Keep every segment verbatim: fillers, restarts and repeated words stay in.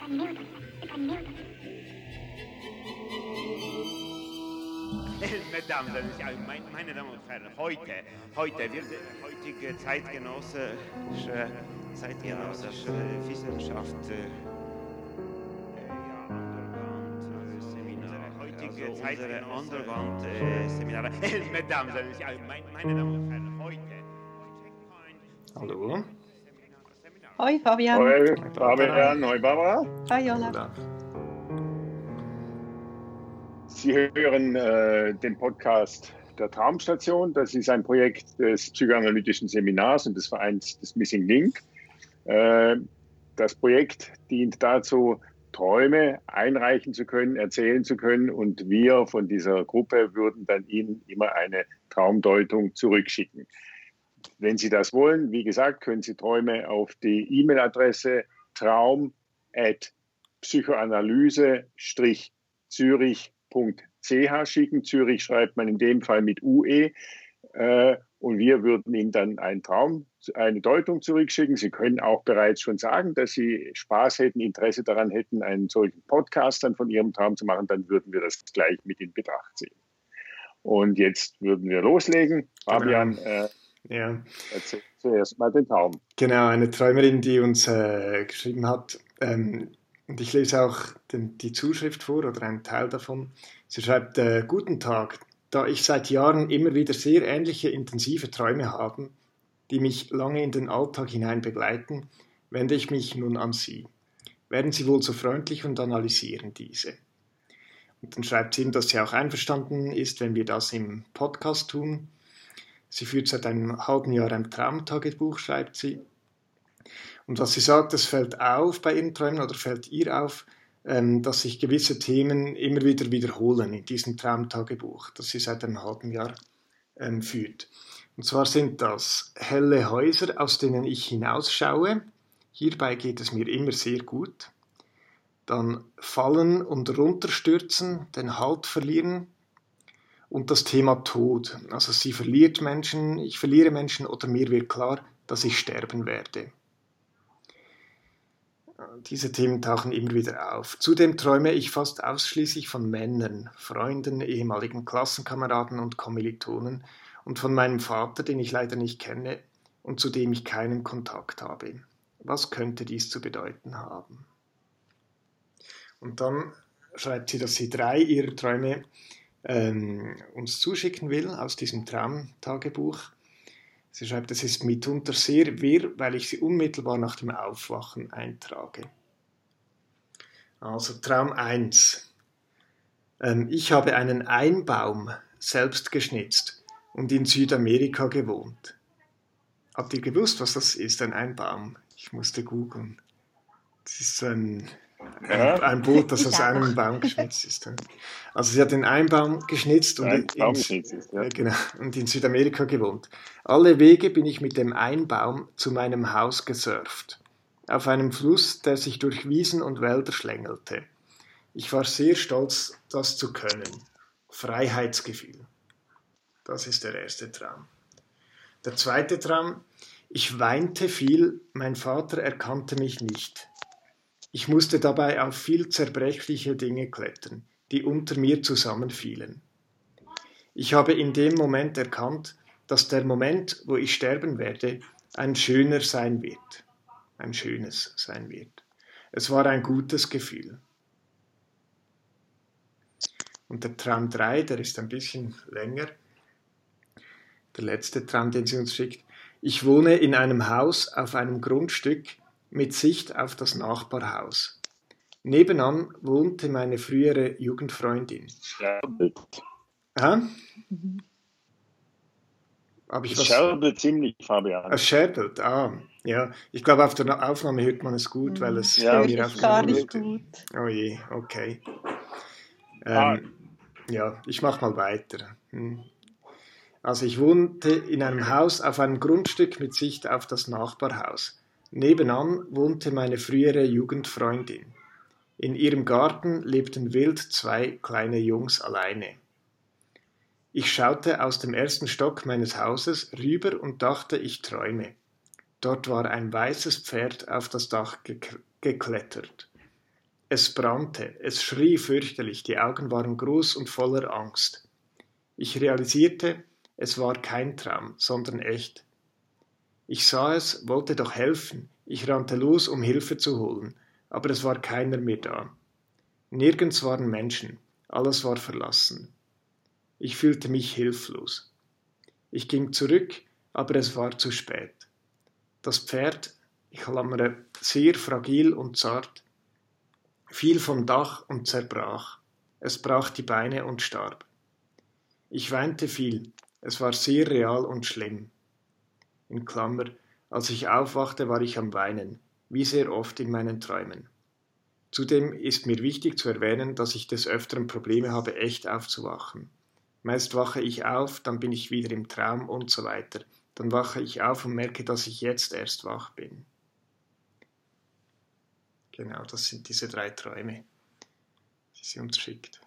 Mesdames, meine, meine Damen und Herren, heute, heute wird heutige zeitgenössische, zeitgenössische Wissenschaft äh, heutige Seminar, Underground-Seminare. Mesdames, meine, meine Damen und Herren, heute. Hallo. Hoi Fabian. Hoi Fabian, hoi Barbara. Hi Olaf. Olaf. Sie hören äh, den Podcast der Traumstation. Das ist ein Projekt des psychoanalytischen Seminars und des Vereins des Missing Link. Äh, das Projekt dient dazu, Träume einreichen zu können, erzählen zu können, und wir von dieser Gruppe würden dann Ihnen immer eine Traumdeutung zurückschicken. Wenn Sie das wollen, wie gesagt, können Sie Träume auf die E-Mail-Adresse traum at psychoanalyse zürich punkt c h schicken. Zürich schreibt man in dem Fall mit U E. Äh, und wir würden Ihnen dann einen Traum, eine Deutung zurückschicken. Sie können auch bereits schon sagen, dass Sie Spaß hätten, Interesse daran hätten, einen solchen Podcast dann von Ihrem Traum zu machen. Dann würden wir das gleich mit in Betracht ziehen. Und jetzt würden wir loslegen. Fabian, Genau. äh, Ja. erzähl zuerst mal den Traum. Genau, eine Träumerin, die uns äh, geschrieben hat, ähm, und ich lese auch den, die Zuschrift vor oder einen Teil davon. Sie schreibt, äh, Guten Tag, da ich seit Jahren immer wieder sehr ähnliche intensive Träume habe, die mich lange in den Alltag hinein begleiten, wende ich mich nun an Sie. Werden Sie wohl so freundlich und analysieren diese. Und dann schreibt sie ihm, dass sie auch einverstanden ist, wenn wir das im Podcast tun. Sie führt seit einem halben Jahr ein Traumtagebuch, schreibt sie. Und was sie sagt, das fällt auf bei ihren Träumen oder fällt ihr auf, ähm, dass sich gewisse Themen immer wieder wiederholen in diesem Traumtagebuch, das sie seit einem halben Jahr ähm, führt. Und zwar sind das helle Häuser, aus denen ich hinausschaue. Hierbei geht es mir immer sehr gut. Dann fallen und runterstürzen, den Halt verlieren. Und das Thema Tod. Also sie verliert Menschen, ich verliere Menschen oder mir wird klar, dass ich sterben werde. Diese Themen tauchen immer wieder auf. Zudem träume ich fast ausschließlich von Männern, Freunden, ehemaligen Klassenkameraden und Kommilitonen und von meinem Vater, den ich leider nicht kenne und zu dem ich keinen Kontakt habe. Was könnte dies zu bedeuten haben? Und dann schreibt sie, dass sie drei ihrer Träume ähm, uns zuschicken will aus diesem Traumtagebuch. Sie schreibt, es ist mitunter sehr wirr, weil ich sie unmittelbar nach dem Aufwachen eintrage. Also Traum eins. Ähm, ich habe einen Einbaum selbst geschnitzt und in Südamerika gewohnt. Habt ihr gewusst, was das ist, ein Einbaum? Ich musste googeln. Das ist so ein, Ja. ein, ein Boot, das aus einem Baum geschnitzt ist. Also sie hat den Einbaum geschnitzt und, Ein in, Baum geschnitzt ist, ja. äh, genau, und in Südamerika gewohnt. Alle Wege bin ich mit dem Einbaum zu meinem Haus gesurft. Auf einem Fluss, der sich durch Wiesen und Wälder schlängelte. Ich war sehr stolz, das zu können. Freiheitsgefühl. Das ist der erste Traum. Der zweite Traum. Ich weinte viel, mein Vater erkannte mich nicht. Ich musste dabei auf viel zerbrechliche Dinge klettern, die unter mir zusammenfielen. Ich habe in dem Moment erkannt, dass der Moment, wo ich sterben werde, ein schöner sein wird. Ein schönes sein wird. Es war ein gutes Gefühl. Und der Traum drei, der ist ein bisschen länger. Der letzte Traum, den sie uns schickt. Ich wohne in einem Haus auf einem Grundstück mit Sicht auf das Nachbarhaus. Nebenan wohnte meine frühere Jugendfreundin. Scherbelt. Aha. Hab ich Es was? scherbelt ziemlich, Fabian. Es scherbelt, ah, ja. Ich glaube, auf der Aufnahme hört man es gut, weil es Ja, bei mir Hört ich gar aufgenommen nicht wird. gut. Oh je, okay. Ah. Ähm, ja, ich mache mal weiter. Hm. Also ich wohnte in einem Haus auf einem Grundstück mit Sicht auf das Nachbarhaus. Nebenan wohnte meine frühere Jugendfreundin. In ihrem Garten lebten wild zwei kleine Jungs alleine. Ich schaute aus dem ersten Stock meines Hauses rüber und dachte, ich träume. Dort war ein weißes Pferd auf das Dach gek- geklettert. Es brannte, es schrie fürchterlich, die Augen waren groß und voller Angst. Ich realisierte, es war kein Traum, sondern echt. Ich sah es, wollte doch helfen, ich rannte los, um Hilfe zu holen, aber es war keiner mehr da. Nirgends waren Menschen, alles war verlassen. Ich fühlte mich hilflos. Ich ging zurück, aber es war zu spät. Das Pferd, ich klammere, sehr fragil und zart, fiel vom Dach und zerbrach. Es brach die Beine und starb. Ich weinte viel, es war sehr real und schlimm. In Klammer, als ich aufwachte, war ich am Weinen, wie sehr oft in meinen Träumen. Zudem ist mir wichtig zu erwähnen, dass ich des Öfteren Probleme habe, echt aufzuwachen. Meist wache ich auf, dann bin ich wieder im Traum und so weiter. Dann wache ich auf und merke, dass ich jetzt erst wach bin. Genau, das sind diese drei Träume, die sie uns schickt.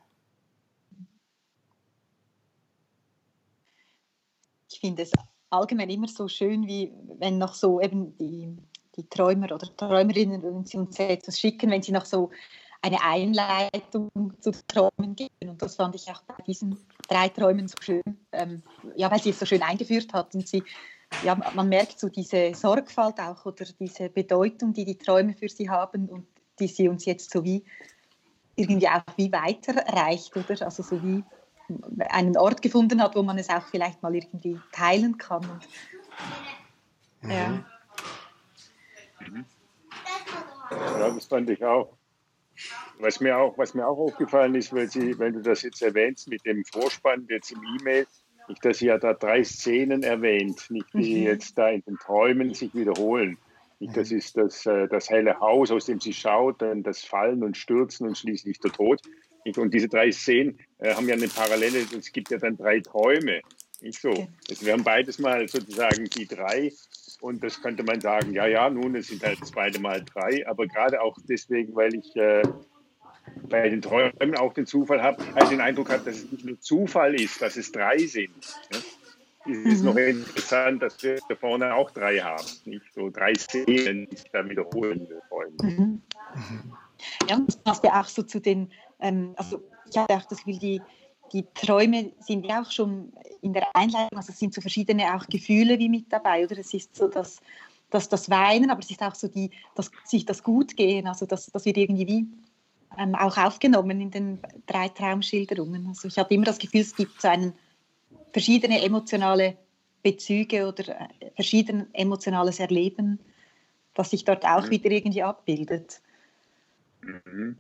Ich finde es allgemein immer so schön, wie wenn noch so eben die, die Träumer oder Träumerinnen, wenn sie uns etwas schicken, wenn sie noch so eine Einleitung zu Träumen geben. Und das fand ich auch bei diesen drei Träumen so schön, ähm, ja, weil sie es so schön eingeführt hat. Und sie, ja, man merkt so diese Sorgfalt auch oder diese Bedeutung, die die Träume für sie haben und die sie uns jetzt so wie irgendwie auch wie weiterreicht, oder? Also so wie einen Ort gefunden hat, wo man es auch vielleicht mal irgendwie teilen kann. Und, mhm. Ja. Mhm. Ja, das fand ich auch. Was mir auch, was mir auch aufgefallen ist, weil, Sie, wenn du das jetzt erwähnst mit dem Vorspann jetzt im E-Mail, nicht, dass sie ja da drei Szenen erwähnt, nicht die mhm. jetzt da in den Träumen sich wiederholen. Nicht, das ist das, das helle Haus, aus dem sie schaut, dann das Fallen und Stürzen und schließlich der Tod. Und diese drei Szenen äh, haben ja eine Parallele, es gibt ja dann drei Träume. Nicht so. Okay. Also wir haben beides mal sozusagen die drei und das könnte man sagen, ja, ja, nun, es sind halt das zweite Mal drei, aber gerade auch deswegen, weil ich äh, bei den Träumen auch den Zufall habe, also den Eindruck habe, dass es nicht nur Zufall ist, dass es drei sind. Ja? Es ist mhm. noch interessant, dass wir da vorne auch drei haben, nicht so drei Szenen, die sich da wiederholen. Mhm. Ja, und das passt ja auch so zu den, ähm, also ich habe auch das Gefühl, die, die Träume sind ja auch schon in der Einleitung, also es sind so verschiedene auch Gefühle wie mit dabei, oder? Es ist so das, das, das Weinen, aber es ist auch so die, das, sich das Gutgehen, also das, das wird irgendwie wie ähm, auch aufgenommen in den drei Traumschilderungen. Also ich hatte immer das Gefühl, es gibt so einen, verschiedene emotionale Bezüge oder äh, verschieden emotionales Erleben, das sich dort auch mhm. wieder irgendwie abbildet. Mhm.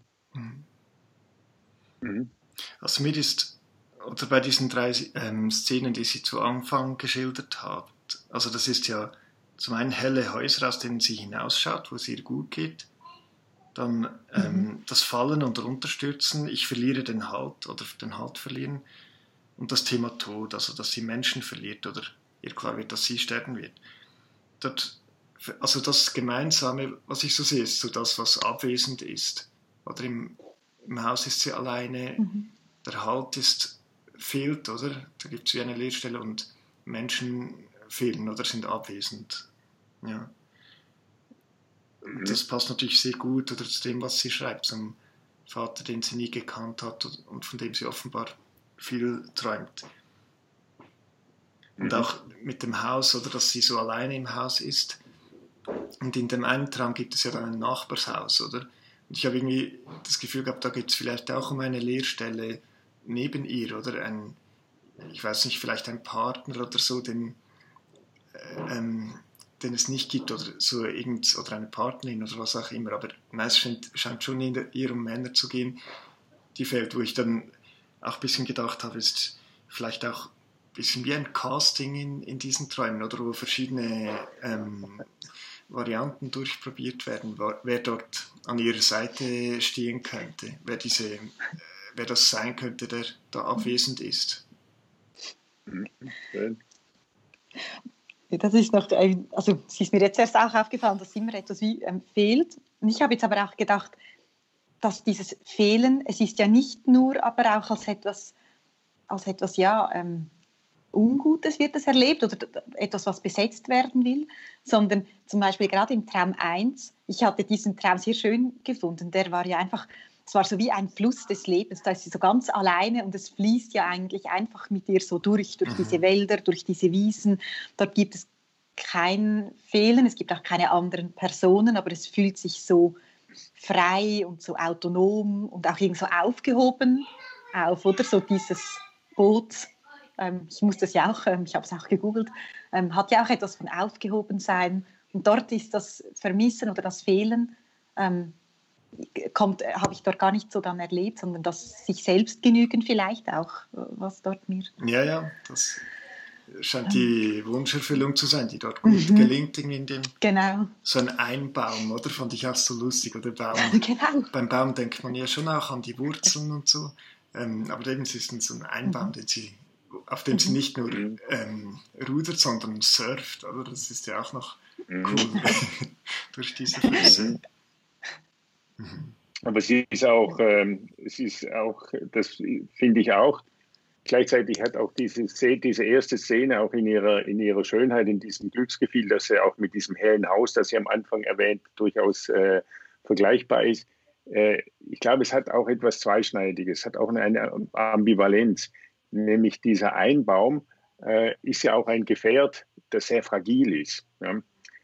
Mhm. Also mir ist, oder bei diesen drei ähm, Szenen, die Sie zu Anfang geschildert haben, also das ist ja zum einen helle Häuser, aus denen sie hinausschaut, wo es ihr gut geht, dann ähm, mhm. das Fallen und Runterstürzen, ich verliere den Halt oder den Halt verlieren und das Thema Tod, also dass sie Menschen verliert oder ihr klar wird, dass sie sterben wird. Dort, also das Gemeinsame, was ich so sehe, ist so das, was abwesend ist. Oder im, im Haus ist sie alleine, mhm. der Halt ist, fehlt, oder? Da gibt es wie eine Leerstelle und Menschen fehlen oder sind abwesend. Ja. Mhm. Das passt natürlich sehr gut oder zu dem, was sie schreibt, zum Vater, den sie nie gekannt hat und von dem sie offenbar viel träumt. Und auch mit dem Haus, oder dass sie so alleine im Haus ist. Und in dem einen Traum gibt es ja dann ein Nachbarshaus, oder? Und ich habe irgendwie das Gefühl gehabt, da geht es vielleicht auch um eine Leerstelle neben ihr, oder ein, ich weiß nicht, vielleicht ein Partner oder so, den, ähm, den es nicht gibt, oder so irgend, oder eine Partnerin oder was auch immer. Aber meist scheint, scheint schon in der, ihr um Männer zu gehen, die fehlt, wo ich dann auch ein bisschen gedacht habe, ist vielleicht auch ein bisschen wie ein Casting in, in diesen Träumen, oder wo verschiedene ähm, Varianten durchprobiert werden, wer dort an ihrer Seite stehen könnte, wer, diese, wer das sein könnte, der da abwesend ist. Das ist noch, also es ist mir jetzt erst auch aufgefallen, dass immer etwas wie ähm, fehlt. Und ich habe jetzt aber auch gedacht, dass dieses Fehlen, es ist ja nicht nur, aber auch als etwas, als etwas ja, ähm, Ungutes wird das erlebt oder etwas, was besetzt werden will, sondern zum Beispiel gerade im Traum eins, ich hatte diesen Traum sehr schön gefunden, der war ja einfach, es war so wie ein Fluss des Lebens, da ist sie so ganz alleine und es fließt ja eigentlich einfach mit ihr so durch, durch diese Wälder, durch diese Wiesen, dort gibt es kein Fehlen, es gibt auch keine anderen Personen, aber es fühlt sich so frei und so autonom und auch irgendwie so aufgehoben auf, oder so dieses Boot, ähm, ich muss das ja auch, ähm, ich habe es auch gegoogelt, ähm, hat ja auch etwas von Aufgehobensein und dort ist das Vermissen oder das Fehlen, ähm, kommt, habe ich dort gar nicht so dann erlebt, sondern das sich selbst genügen vielleicht auch, was dort mir... Ja, ja, das scheint die Wunscherfüllung zu sein, die dort gut mhm. gelingt, in dem genau. so ein Einbaum, oder? Fand ich auch so lustig, oder Baum. Genau. Beim Baum denkt man ja schon auch an die Wurzeln und so, ähm, aber eben es ist so ein Einbaum, mhm. den sie, auf dem mhm. sie nicht nur ähm, rudert, sondern surft, oder? Das ist ja auch noch cool, mhm. durch diese Flüsse. Mhm. Aber sie ist auch, ähm, es ist auch, das finde ich auch, gleichzeitig hat auch diese, diese erste Szene auch in ihrer, in ihrer Schönheit, in diesem Glücksgefühl, dass sie auch mit diesem hellen Haus, das sie am Anfang erwähnt, durchaus äh, vergleichbar ist. Äh, ich glaube, es hat auch etwas Zweischneidiges, es hat auch eine, eine Ambivalenz, nämlich dieser Einbaum äh, ist ja auch ein Gefährt, das sehr fragil ist. Ja?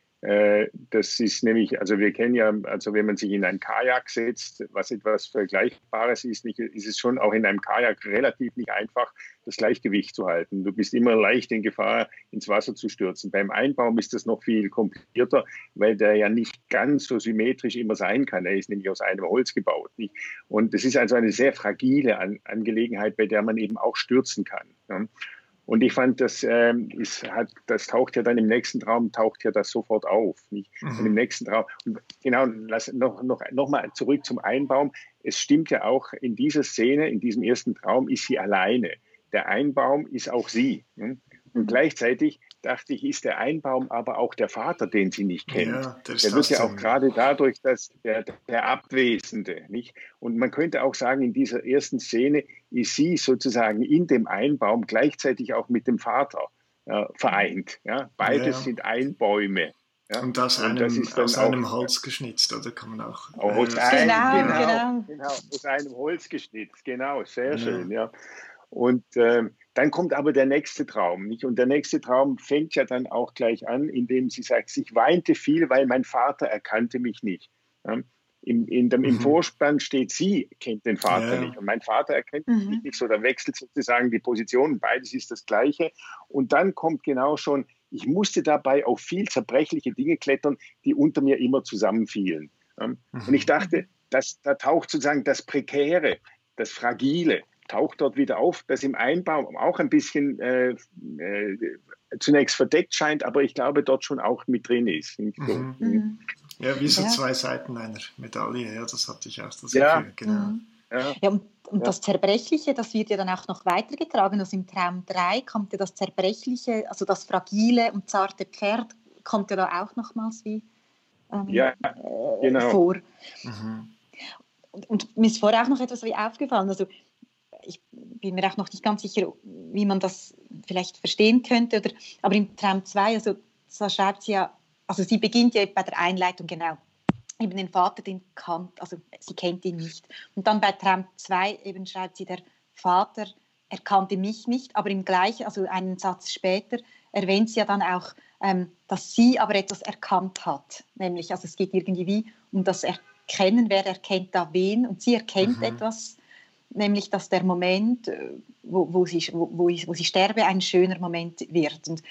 Das ist nämlich, also wir kennen ja, also wenn man sich in ein Kajak setzt, was etwas Vergleichbares ist, nicht, ist es schon auch in einem Kajak relativ nicht einfach, das Gleichgewicht zu halten. Du bist immer leicht in Gefahr, ins Wasser zu stürzen. Beim Einbaum ist das noch viel komplizierter, weil der ja nicht ganz so symmetrisch immer sein kann. Er ist nämlich aus einem Holz gebaut. Nicht? Und es ist also eine sehr fragile An- Angelegenheit, bei der man eben auch stürzen kann. Ja? Und ich fand, das, ähm, ist, hat, das taucht ja dann im nächsten Traum, taucht ja das sofort auf. Nicht? Mhm. Und im nächsten Traum, genau, lass, noch, noch, noch mal zurück zum Einbaum. Es stimmt ja auch, in dieser Szene, in diesem ersten Traum ist sie alleine. Der Einbaum ist auch sie. Und mhm. gleichzeitig dachte ich, ist der Einbaum aber auch der Vater, den sie nicht kennt. Ja, der wird ja auch gerade dadurch, dass der, der Abwesende, nicht? Und man könnte auch sagen, in dieser ersten Szene ist sie sozusagen in dem Einbaum gleichzeitig auch mit dem Vater äh, vereint. Ja? Beides ja. sind Einbäume. Ja? Und aus, und einem, das aus auch, einem Holz geschnitzt, oder kann man auch... Aus, äh, ein, genau, genau, genau. genau, aus einem Holz geschnitzt, genau, sehr ja. schön, ja. Und äh, dann kommt aber der nächste Traum, nicht? Und der nächste Traum fängt ja dann auch gleich an, indem sie sagt, ich weinte viel, weil mein Vater erkannte mich nicht. Ja? Im, in dem, Im mhm. Vorspann steht, sie kennt den Vater ja. nicht und mein Vater erkennt mhm. mich nicht, so da wechselt sozusagen die Position, beides ist das Gleiche. Und dann kommt genau schon, ich musste dabei auf viel zerbrechliche Dinge klettern, die unter mir immer zusammenfielen. Ja? Mhm. Und ich dachte, das, da taucht sozusagen das Prekäre, das Fragile, taucht dort wieder auf, das im Einbaum auch ein bisschen äh, äh, zunächst verdeckt scheint, aber ich glaube, dort schon auch mit drin ist. Nicht so. Mhm. Mhm. Ja, wie so ja. zwei Seiten einer Medaille, ja, das hatte ich auch das ja. Gefühl. Genau. Mhm. Ja, ja und, und ja. das Zerbrechliche, das wird ja dann auch noch weitergetragen. Also im Traum drei kommt ja das Zerbrechliche, also das fragile und zarte Pferd, kommt ja da auch nochmals wie ähm, ja, genau. äh, vor. Mhm. Und, und mir ist vorher auch noch etwas wie aufgefallen, also ich bin mir auch noch nicht ganz sicher, wie man das vielleicht verstehen könnte, oder, aber im Traum zwei, also da schreibt sie ja, also sie beginnt ja bei der Einleitung genau, eben den Vater, den kannt, also sie kennt ihn nicht. Und dann bei Traum zwei eben schreibt sie, der Vater erkannte mich nicht, aber im gleichen, also einen Satz später, erwähnt sie ja dann auch, ähm, dass sie aber etwas erkannt hat, nämlich, also es geht irgendwie wie um das Erkennen, wer erkennt da wen, und sie erkennt mhm. etwas, nämlich, dass der Moment, wo, wo, sie, wo, wo sie sterbe, ein schöner Moment wird. Und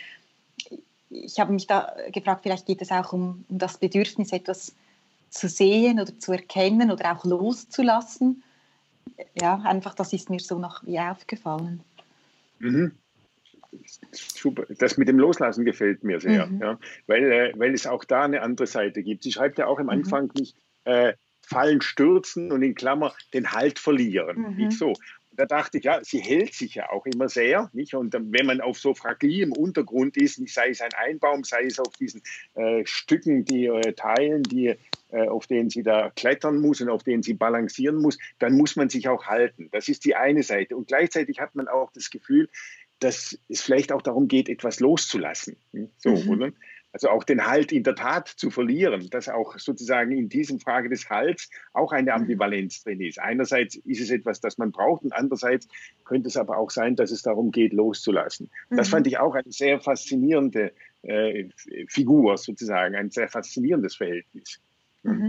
ich habe mich da gefragt, vielleicht geht es auch um, um das Bedürfnis, etwas zu sehen oder zu erkennen oder auch loszulassen. Ja, einfach, das ist mir so noch wie aufgefallen. Mhm. Super. Das mit dem Loslassen gefällt mir sehr, mhm. ja, weil, äh, weil es auch da eine andere Seite gibt. Sie schreibt ja auch am Anfang mhm. nicht, äh, fallen, stürzen und in Klammer den Halt verlieren. Mhm. Nicht so. Da dachte ich, ja, sie hält sich ja auch immer sehr. Nicht? Und wenn man auf so fragilem Untergrund ist, sei es ein Einbaum, sei es auf diesen äh, Stücken, die äh, Teilen, die, äh, auf denen sie da klettern muss und auf denen sie balancieren muss, dann muss man sich auch halten. Das ist die eine Seite. Und gleichzeitig hat man auch das Gefühl, dass es vielleicht auch darum geht, etwas loszulassen. So, mhm. oder? Also auch den Halt in der Tat zu verlieren, dass auch sozusagen in diesem Frage des Halts auch eine Ambivalenz drin ist. Einerseits ist es etwas, das man braucht, und andererseits könnte es aber auch sein, dass es darum geht, loszulassen. Mhm. Das fand ich auch eine sehr faszinierende äh, Figur sozusagen, ein sehr faszinierendes Verhältnis. Mhm.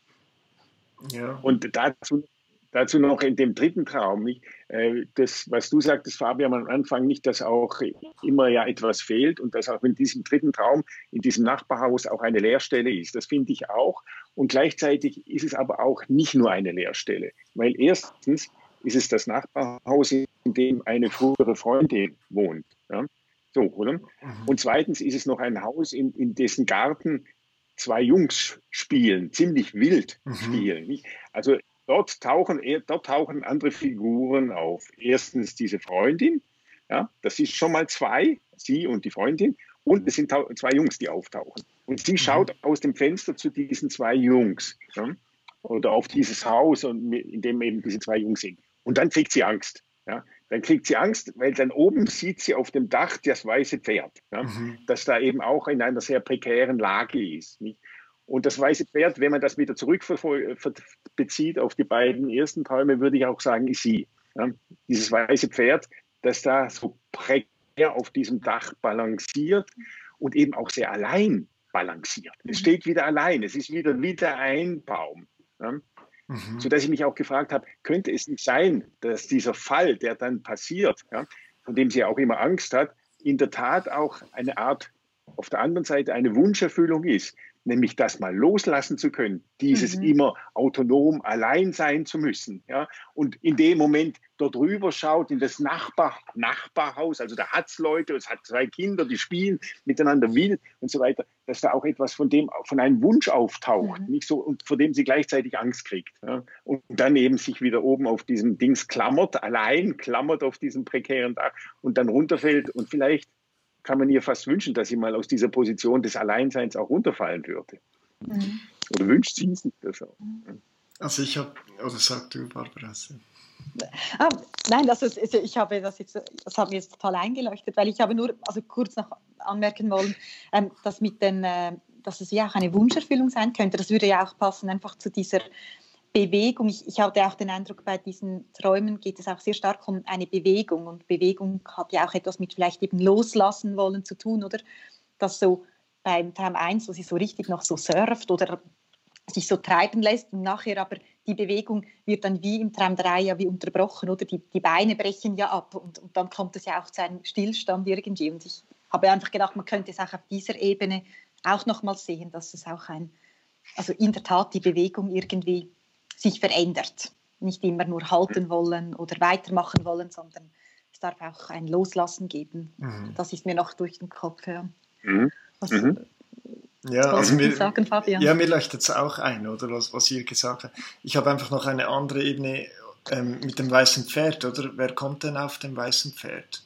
Ja. Und dazu Dazu noch in dem dritten Traum, nicht? Das, was du sagtest, Fabian, am Anfang nicht, dass auch immer ja etwas fehlt und dass auch in diesem dritten Traum, in diesem Nachbarhaus auch eine Leerstelle ist. Das finde ich auch. Und gleichzeitig ist es aber auch nicht nur eine Leerstelle. Weil erstens ist es das Nachbarhaus, in dem eine frühere Freundin wohnt. Ja? So, oder? Und zweitens ist es noch ein Haus, in, in dessen Garten zwei Jungs spielen, ziemlich wild mhm. spielen. Nicht? Also Dort tauchen, dort tauchen andere Figuren auf. Erstens diese Freundin, ja, das ist schon mal zwei, sie und die Freundin, und es sind zwei Jungs, die auftauchen. Und sie schaut mhm. aus dem Fenster zu diesen zwei Jungs, ja, oder auf dieses Haus, in dem eben diese zwei Jungs sind. Und dann kriegt sie Angst. Ja. Dann kriegt sie Angst, weil dann oben sieht sie auf dem Dach das weiße Pferd, ja, mhm. das da eben auch in einer sehr prekären Lage ist. Nicht? Und das weiße Pferd, wenn man das wieder zurückbezieht auf die beiden ersten Träume, würde ich auch sagen, ist sie. Ja, dieses weiße Pferd, das da so prekär auf diesem Dach balanciert und eben auch sehr allein balanciert. Es steht wieder allein, es ist wieder, wieder ein Baum. Ja, mhm. Sodass ich mich auch gefragt habe, könnte es nicht sein, dass dieser Fall, der dann passiert, ja, von dem sie auch immer Angst hat, in der Tat auch eine Art, auf der anderen Seite eine Wunscherfüllung ist, nämlich das mal loslassen zu können, dieses mhm. immer autonom allein sein zu müssen. Ja? Und in dem Moment dort rüber schaut in das Nachbar, Nachbarhaus, also da hat es Leute, es hat zwei Kinder, die spielen miteinander wild und so weiter, dass da auch etwas von dem, von einem Wunsch auftaucht, mhm. nicht so, und vor dem sie gleichzeitig Angst kriegt. Ja? Und dann eben sich wieder oben auf diesem Dings klammert, allein klammert auf diesem prekären Dach und dann runterfällt und vielleicht kann man ihr fast wünschen, dass sie mal aus dieser Position des Alleinseins auch runterfallen würde. Mhm. Oder wünscht sie sich das auch? Also ich habe, oder sag du, Barbara. Ah, nein, also ich habe das jetzt, das hat mir jetzt total eingeleuchtet, weil ich habe nur, also kurz noch anmerken wollen, ähm, dass mit den, äh, dass es ja auch eine Wunscherfüllung sein könnte. Das würde ja auch passen einfach zu dieser Bewegung. Ich, ich hatte auch den Eindruck, bei diesen Träumen geht es auch sehr stark um eine Bewegung, und Bewegung hat ja auch etwas mit vielleicht eben loslassen wollen zu tun, oder? Dass so beim Traum eins, wo sie so richtig noch so surft oder sich so treiben lässt, und nachher aber die Bewegung wird dann wie im Traum drei ja wie unterbrochen, oder? Die, die Beine brechen ja ab, und, und dann kommt es ja auch zu einem Stillstand irgendwie, und ich habe einfach gedacht, man könnte es auch auf dieser Ebene auch nochmal sehen, dass es auch ein, also in der Tat die Bewegung irgendwie sich verändert. Nicht immer nur halten wollen oder weitermachen wollen, sondern es darf auch ein Loslassen geben. Mhm. Das ist mir noch durch den Kopf. Ja, mhm. was, mhm. ja also mir, sagen, Fabian? Ja, mir leuchtet es auch ein, oder was, was ihr gesagt habt. Ich habe einfach noch eine andere Ebene ähm, mit dem weißen Pferd, oder? Wer kommt denn auf dem weißen Pferd?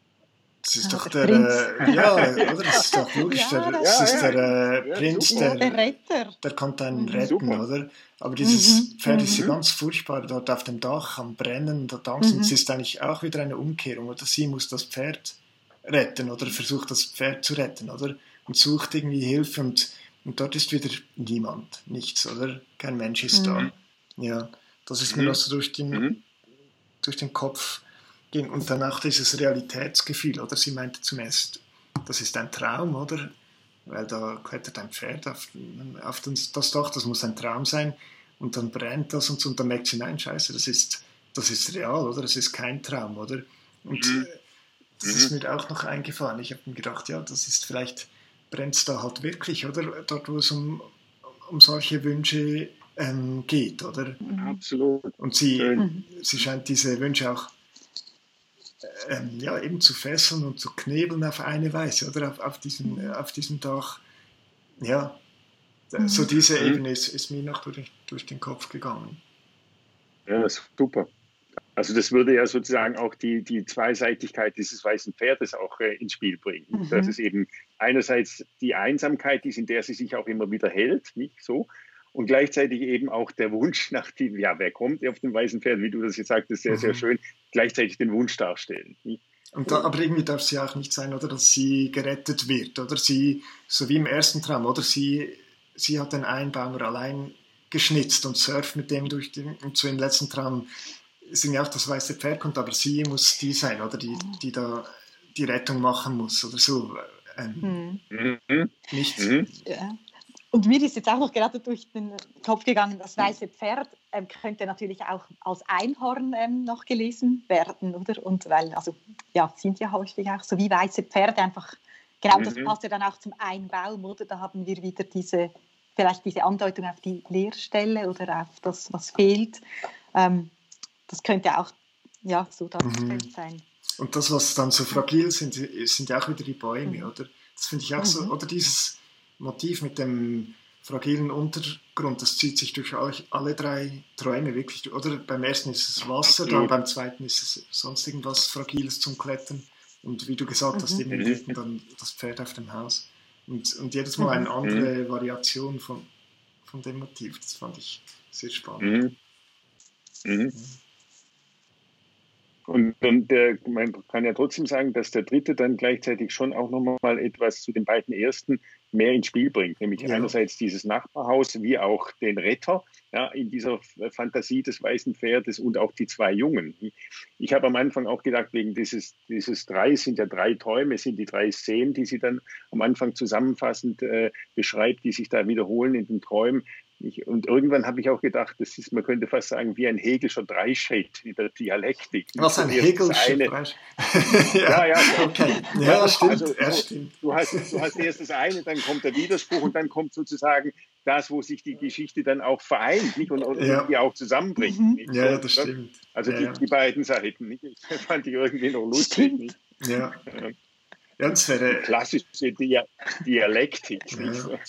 Das ist ah, doch der, der äh, ja, oder? Das ist doch logisch. Ja, der, das ja, ist der äh, ja, Prinz, der, der Retter. Der konnte einen mhm. retten, Super. Oder? Aber dieses mhm. Pferd ist ja mhm. ganz furchtbar, dort auf dem Dach am Brennen, dort Angst. Mhm. Und es ist eigentlich auch wieder eine Umkehrung, oder? Sie muss das Pferd retten oder versucht das Pferd zu retten, oder? Und sucht irgendwie Hilfe, und, und dort ist wieder niemand, nichts, oder? Kein Mensch ist mhm. da. Ja, das ist mhm. mir noch so durch den, mhm. durch den Kopf ging. Und dann auch dieses Realitätsgefühl, oder? Sie meinte zunächst, das ist ein Traum, oder? Weil da klettert ein Pferd auf, auf das Dach, das muss ein Traum sein, und dann brennt das und so, und dann merkt sie, nein, scheiße, das ist, das ist real, oder? Das ist kein Traum, oder? Und mhm. das mhm. ist mir auch noch eingefallen. Ich habe mir gedacht, ja, das ist vielleicht, brennt es da halt wirklich, oder? Dort, wo es um, um solche Wünsche ähm, geht, oder? Absolut. Und sie, mhm. sie scheint diese Wünsche auch Ähm, ja, eben zu fesseln und zu knebeln auf eine Weise, oder? Auf, auf, diesem, auf diesem Dach. Ja, mhm. so diese Ebene ist, ist mir noch durch, durch den Kopf gegangen. Ja, das ist super. Also das würde ja sozusagen auch die, die Zweiseitigkeit dieses weißen Pferdes auch äh, ins Spiel bringen. Mhm. Dass es eben einerseits die Einsamkeit ist, in der sie sich auch immer wieder hält, nicht so, und gleichzeitig eben auch der Wunsch nach dem, ja, wer kommt auf dem weißen Pferd, wie du das jetzt sagtest, sehr, mhm. sehr schön, gleichzeitig den Wunsch darstellen. Nicht? Und da, aber irgendwie darf sie auch nicht sein, oder, dass sie gerettet wird, oder sie, so wie im ersten Traum, oder sie, sie hat den Einbaumer allein geschnitzt und surft mit dem durch den, und so im letzten Traum ist irgendwie auch das weiße Pferd kommt, aber sie muss die sein, oder, die, die da die Rettung machen muss, oder so. Ähm, Mhm. Nicht. Mhm. Ja. Und mir ist jetzt auch noch gerade durch den Kopf gegangen, das weiße Pferd ähm, könnte natürlich auch als Einhorn ähm, noch gelesen werden, oder? Und weil, also, ja, sind ja häufig auch so wie weiße Pferde einfach, genau, Mhm. das passt ja dann auch zum Einbaum, oder? Da haben wir wieder diese, vielleicht diese Andeutung auf die Leerstelle oder auf das, was fehlt. Ähm, das könnte auch, ja, so dargestellt Mhm. sein. Und das, was dann so fragil sind, sind ja auch wieder die Bäume, Mhm. oder? Das finde ich auch Mhm. so, oder dieses Motiv mit dem fragilen Untergrund, das zieht sich durch alle, alle drei Träume wirklich, durch. Oder beim ersten ist es Wasser, dann Absolut. beim zweiten ist es sonst irgendwas Fragiles zum Klettern. Und wie du gesagt hast, Mhm. eben im Mhm. dritten dann das Pferd auf dem Haus. Und, und jedes Mal eine Mhm. andere Variation von, von dem Motiv. Das fand ich sehr spannend. Mhm. Mhm. Und, und der, man kann ja trotzdem sagen, dass der dritte dann gleichzeitig schon auch nochmal etwas zu den beiden ersten mehr ins Spiel bringt, nämlich Ja. einerseits dieses Nachbarhaus wie auch den Retter, ja, in dieser Fantasie des weißen Pferdes und auch die zwei Jungen. Ich habe am Anfang auch gedacht, wegen dieses, dieses drei, sind ja drei Träume, sind die drei Szenen, die sie dann am Anfang zusammenfassend äh, beschreibt, die sich da wiederholen in den Träumen. Ich, und irgendwann habe ich auch gedacht, das ist, man könnte fast sagen, wie ein Hegelscher Dreischritt in der Dialektik. Was ein Zuerst das Hegelscher eine- Fleisch. Ja, ja, Okay. Ja, Ja, stimmt. also ja, so, stimmt. du, hast, du hast erst das eine, dann kommt der Widerspruch und dann kommt sozusagen das, wo sich die Geschichte dann auch vereint, nicht? Und, und Ja. die auch zusammenbringt. Mhm. Nicht? Ja, So, ja, das ne? stimmt. Also Ja, die, ja. die beiden Seiten, nicht? Das fand ich irgendwie noch lustig. Stimmt. Nicht? Ja. Ja. Ja, das Die wäre. klassische Dia Dialektik. Ja. Nicht? So.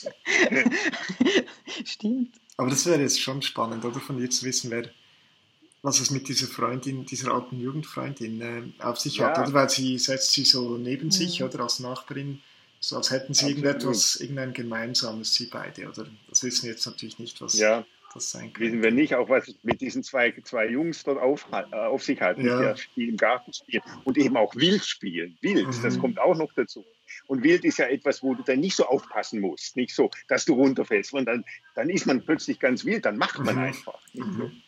Stimmt. Aber das wäre jetzt schon spannend, oder? Von dir zu wissen, wer, was es mit dieser Freundin, dieser alten Jugendfreundin äh, auf sich hat, Ja. oder? Weil sie setzt sie so neben Mhm. sich, oder? Als Nachbarin, so als hätten sie Absolut. irgendetwas, irgendein Gemeinsames, sie beide, oder? Das wissen wir jetzt natürlich nicht, was Ja. das sein könnte. Wissen wir nicht, auch was mit diesen zwei, zwei Jungs dort auf, äh, auf sich hat, Ja. die im Garten spielen und eben auch wild spielen. Wild, Mhm. das kommt auch noch dazu. Und wild ist ja etwas, wo du dann nicht so aufpassen musst, nicht so, dass du runterfällst, und dann, dann ist man plötzlich ganz wild, dann macht man Mhm. einfach. Nicht so. Mhm.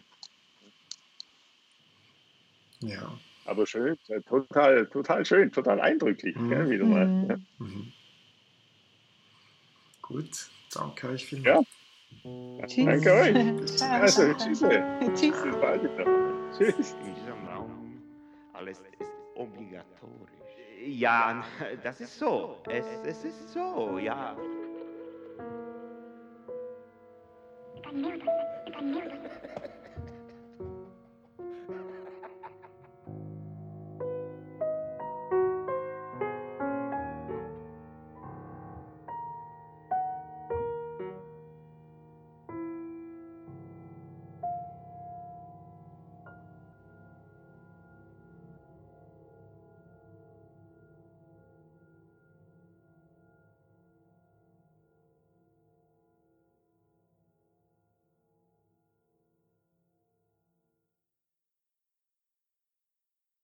Ja. Aber schön, total, total schön, total eindrücklich, Mhm. gell, wieder mal. Mhm. Ja. Mhm. Gut, danke euch Ja. vielmals. Tschüss. Danke euch. Bis Ciao. Also, tschüss. Tschüss. Bis bald wieder. Tschüss. In diesem Raum alles ist obligatorisch. Ja, das ist so. Es, es ist so, ja. Dann nimm das, dann nimm das.